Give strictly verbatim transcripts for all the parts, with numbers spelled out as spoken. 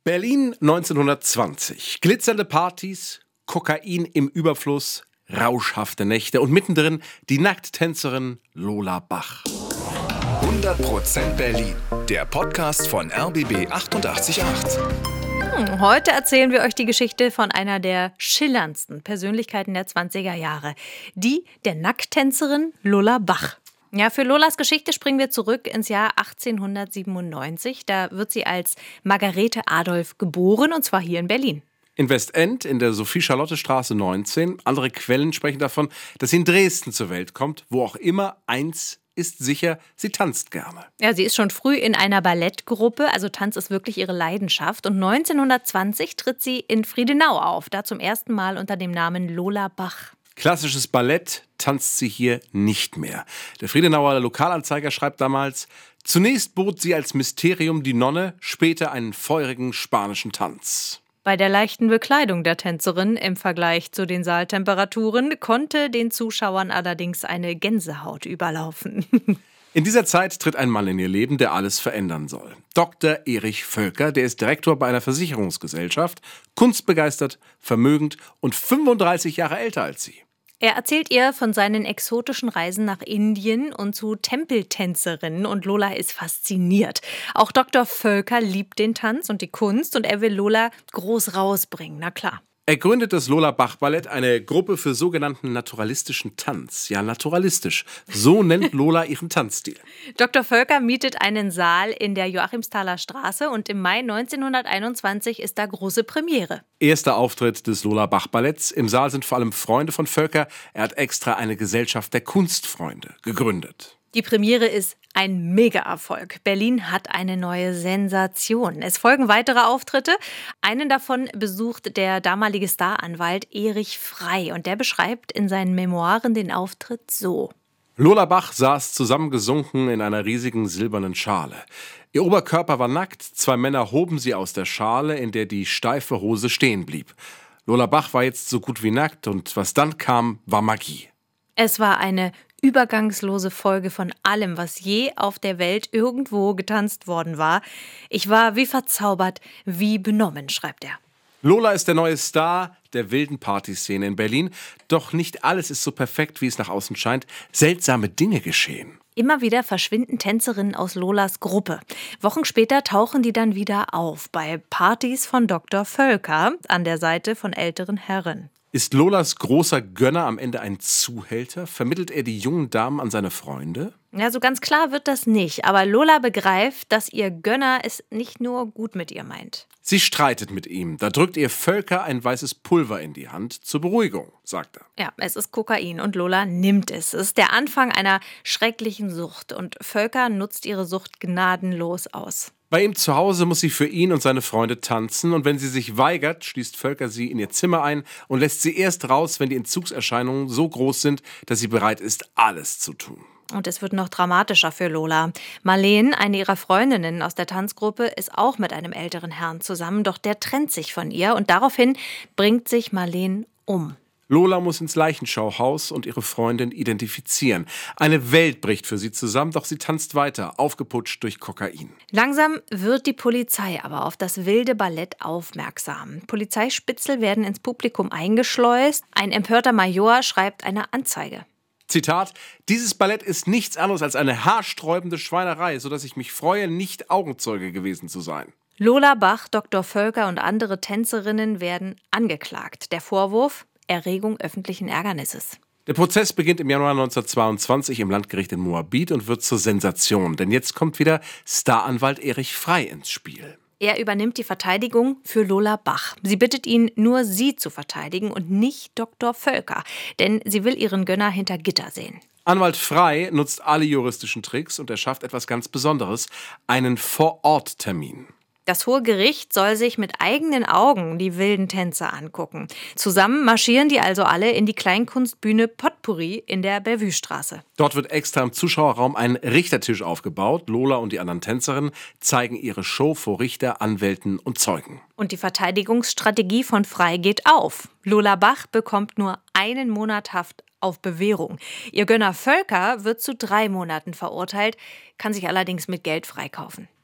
Berlin neunzehnhundertzwanzig. Glitzernde Partys, Kokain im Überfluss, rauschhafte Nächte und mittendrin die Nackttänzerin Lola Bach. hundert Prozent Berlin, der Podcast von R B B achtundachtzig Komma acht. Hm, heute erzählen wir euch die Geschichte von einer der schillerndsten Persönlichkeiten der zwanziger Jahre. Die der Nackttänzerin Lola Bach. Ja, für Lolas Geschichte springen wir zurück ins Jahr achtzehnhundertsiebenundneunzig. Da wird sie als Margarete Adolf geboren, und zwar hier in Berlin. In Westend in der Sophie-Charlotte-Straße neunzehn. Andere Quellen sprechen davon, dass sie in Dresden zur Welt kommt. Wo auch immer, eins ist sicher, sie tanzt gerne. Ja, sie ist schon früh in einer Ballettgruppe, also Tanz ist wirklich ihre Leidenschaft. Und neunzehnhundertzwanzig tritt sie in Friedenau auf, da zum ersten Mal unter dem Namen Lola Bach. Klassisches Ballett tanzt sie hier nicht mehr. Der Friedenauer Lokalanzeiger schreibt damals: Zunächst bot sie als Mysterium die Nonne, später einen feurigen spanischen Tanz. Bei der leichten Bekleidung der Tänzerin im Vergleich zu den Saaltemperaturen konnte den Zuschauern allerdings eine Gänsehaut überlaufen. In dieser Zeit tritt ein Mann in ihr Leben, der alles verändern soll. Doktor Erich Völker, der ist Direktor bei einer Versicherungsgesellschaft, kunstbegeistert, vermögend und fünfunddreißig Jahre älter als sie. Er erzählt ihr von seinen exotischen Reisen nach Indien und zu Tempeltänzerinnen, und Lola ist fasziniert. Auch Doktor Völker liebt den Tanz und die Kunst und er will Lola groß rausbringen, na klar. Er gründet das Lola Bach Ballett, eine Gruppe für sogenannten naturalistischen Tanz. Ja, naturalistisch. So nennt Lola ihren Tanzstil. Doktor Völker mietet einen Saal in der Joachimsthaler Straße und im Mai neunzehnhunderteinundzwanzig ist da große Premiere. Erster Auftritt des Lola Bach Balletts. Im Saal sind vor allem Freunde von Völker. Er hat extra eine Gesellschaft der Kunstfreunde gegründet. Die Premiere ist ein Mega-Erfolg. Berlin hat eine neue Sensation. Es folgen weitere Auftritte. Einen davon besucht der damalige Staranwalt Erich Frey. Und der beschreibt in seinen Memoiren den Auftritt so. Lola Bach saß zusammengesunken in einer riesigen silbernen Schale. Ihr Oberkörper war nackt. Zwei Männer hoben sie aus der Schale, in der die steife Hose stehen blieb. Lola Bach war jetzt so gut wie nackt und was dann kam, war Magie. Es war eine übergangslose Folge von allem, was je auf der Welt irgendwo getanzt worden war. Ich war wie verzaubert, wie benommen, schreibt er. Lola ist der neue Star der wilden Partyszene in Berlin. Doch nicht alles ist so perfekt, wie es nach außen scheint. Seltsame Dinge geschehen. Immer wieder verschwinden Tänzerinnen aus Lolas Gruppe. Wochen später tauchen die dann wieder auf bei Partys von Doktor Völker an der Seite von älteren Herren. Ist Lolas großer Gönner am Ende ein Zuhälter? Vermittelt er die jungen Damen an seine Freunde? Ja, so ganz klar wird das nicht. Aber Lola begreift, dass ihr Gönner es nicht nur gut mit ihr meint. Sie streitet mit ihm. Da drückt ihr Völker ein weißes Pulver in die Hand zur Beruhigung, sagt er. Ja, es ist Kokain und Lola nimmt es. Es ist der Anfang einer schrecklichen Sucht und Völker nutzt ihre Sucht gnadenlos aus. Bei ihm zu Hause muss sie für ihn und seine Freunde tanzen und wenn sie sich weigert, schließt Völker sie in ihr Zimmer ein und lässt sie erst raus, wenn die Entzugserscheinungen so groß sind, dass sie bereit ist, alles zu tun. Und es wird noch dramatischer für Lola. Marleen, eine ihrer Freundinnen aus der Tanzgruppe, ist auch mit einem älteren Herrn zusammen, doch der trennt sich von ihr und daraufhin bringt sich Marleen um. Lola muss ins Leichenschauhaus und ihre Freundin identifizieren. Eine Welt bricht für sie zusammen, doch sie tanzt weiter, aufgeputscht durch Kokain. Langsam wird die Polizei aber auf das wilde Ballett aufmerksam. Polizeispitzel werden ins Publikum eingeschleust. Ein empörter Major schreibt eine Anzeige. Zitat: Dieses Ballett ist nichts anderes als eine haarsträubende Schweinerei, sodass ich mich freue, nicht Augenzeuge gewesen zu sein. Lola Bach, Doktor Völker und andere Tänzerinnen werden angeklagt. Der Vorwurf: Erregung öffentlichen Ärgernisses. Der Prozess beginnt im Januar neunzehnhundertzweiundzwanzig im Landgericht in Moabit und wird zur Sensation. Denn jetzt kommt wieder Staranwalt Erich Frey ins Spiel. Er übernimmt die Verteidigung für Lola Bach. Sie bittet ihn, nur sie zu verteidigen und nicht Doktor Völker. Denn sie will ihren Gönner hinter Gitter sehen. Anwalt Frey nutzt alle juristischen Tricks und er schafft etwas ganz Besonderes: einen Vor-Ort-Termin. Das Hohe Gericht soll sich mit eigenen Augen die wilden Tänze angucken. Zusammen marschieren die also alle in die Kleinkunstbühne Potpourri in der Bellevue-Straße. Dort wird extra im Zuschauerraum ein Richtertisch aufgebaut. Lola und die anderen Tänzerinnen zeigen ihre Show vor Richter, Anwälten und Zeugen. Und die Verteidigungsstrategie von Frey geht auf. Lola Bach bekommt nur einen Monat Haft auf Bewährung. Ihr Gönner Völker wird zu drei Monaten verurteilt, kann sich allerdings mit Geld freikaufen.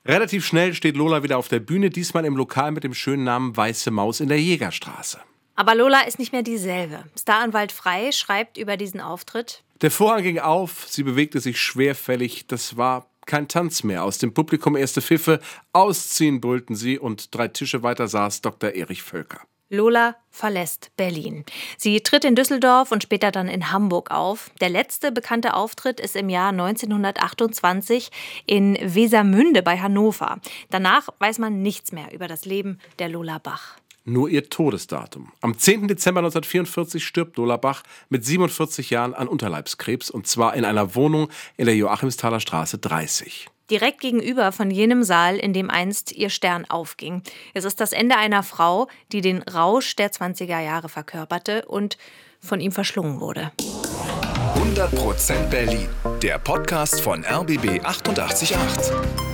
Relativ schnell steht Lola wieder auf der Bühne, diesmal im Lokal mit dem schönen Namen Weiße Maus in der Jägerstraße. Aber Lola ist nicht mehr dieselbe. Staranwalt Frey schreibt über diesen Auftritt: Der Vorhang ging auf, sie bewegte sich schwerfällig, das war kein Tanz mehr. Aus dem Publikum erste Pfiffe, ausziehen brüllten sie und drei Tische weiter saß Doktor Erich Völker. Lola verlässt Berlin. Sie tritt in Düsseldorf und später dann in Hamburg auf. Der letzte bekannte Auftritt ist im Jahr neunzehnhundertachtundzwanzig in Wesermünde bei Hannover. Danach weiß man nichts mehr über das Leben der Lola Bach. Nur ihr Todesdatum. Am zehnten Dezember neunzehnhundertvierundvierzig stirbt Lola Bach mit siebenundvierzig Jahren an Unterleibskrebs, und zwar in einer Wohnung in der Joachimsthaler Straße dreißig. Direkt gegenüber von jenem Saal, in dem einst ihr Stern aufging. Es ist das Ende einer Frau, die den Rausch der zwanziger Jahre verkörperte und von ihm verschlungen wurde. hundert Prozent Berlin, der Podcast von R B B achtundachtzig Komma acht.